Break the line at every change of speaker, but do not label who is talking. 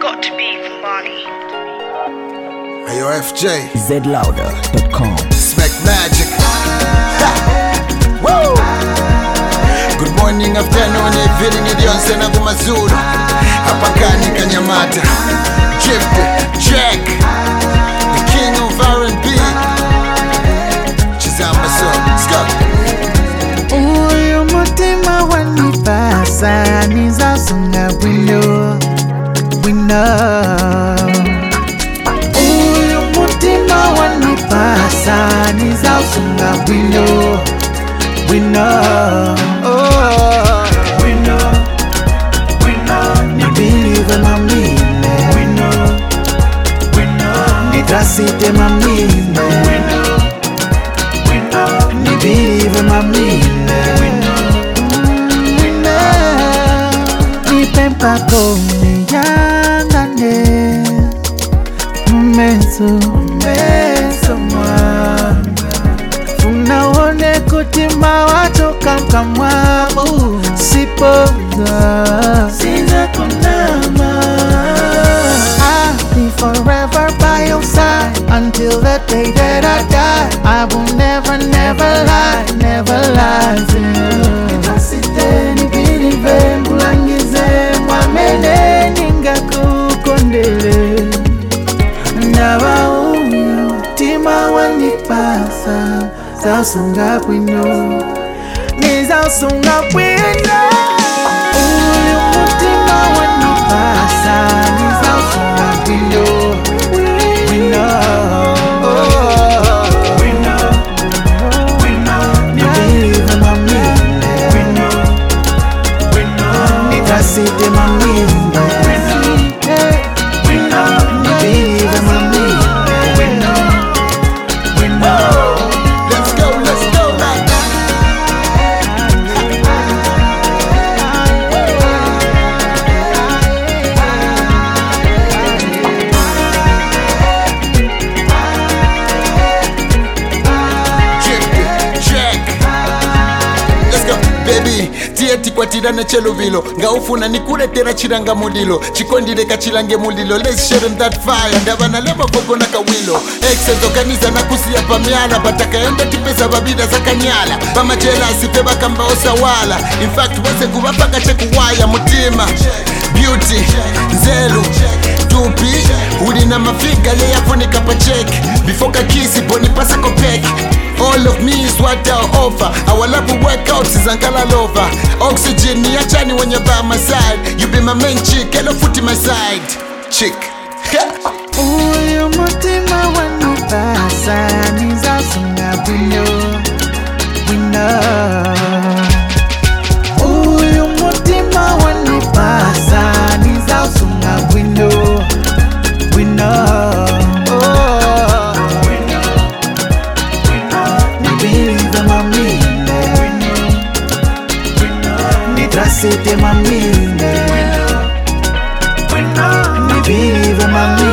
got to be from Barney.
Hey, yo, FJ.
zlouder.com.
Smack Magic. Ha! Woo! Good morning, afternoon, evening, idionse na kumazulu. Hapakani Kanyamata. Gypty, Jack. The king of R&B. Chizamba so. Let's go.
Uyu mutima wanipasa nizasunga bwino bwino. Uyu mutima wanipasa nizasunga bwino bwino. Bwino bwino. Ni believe mamine bwino bwino. Ni trusite mamine bwino bwino. Ni believe mamine. Pako miyangane meso mwanga unaone kutima watoka mkamwamu sipoza siza kunama. I'll be forever by your side until the day that I die. I will never, never lie to you. Itasiteni believe ngulangize mwamene ninga kukondele. Ndaba uyu tima wanipasa zausunga bwino nizausunga bwino. Uyu mutima wanipasa nizausunga bwino bwino. Site mamine believe mamine.
Let's go, let's go, man. Jack. Let's go, baby. Tieti kwa tirana chelovilo ngaufuna nikuletera chiranga mulilo chikondile kachilange mulilo. Let's share them that fire. Ndavana lema koko na kawilo exes organiza na kusia pamyala batakaenda tipesa babida za kanyala bamajelasi peba kamba osawala. In fact wese kubapaka chekuwaya mutima beauty nzelu tupi uli na mafiga yeyafunika pacheki before kakisi boni pasa kopeki. All of me is what I offer. Our love will work out is Ankala lover. Oxygen ni achani when you're by my side. You be my main chick, hello foot in my side. Chick.
Uyu mutima wanipasa nizausunga bwino bwino. Uyu mutima wanipasa nizausunga bwino bwino. Trusite mamine, ni believe mamine.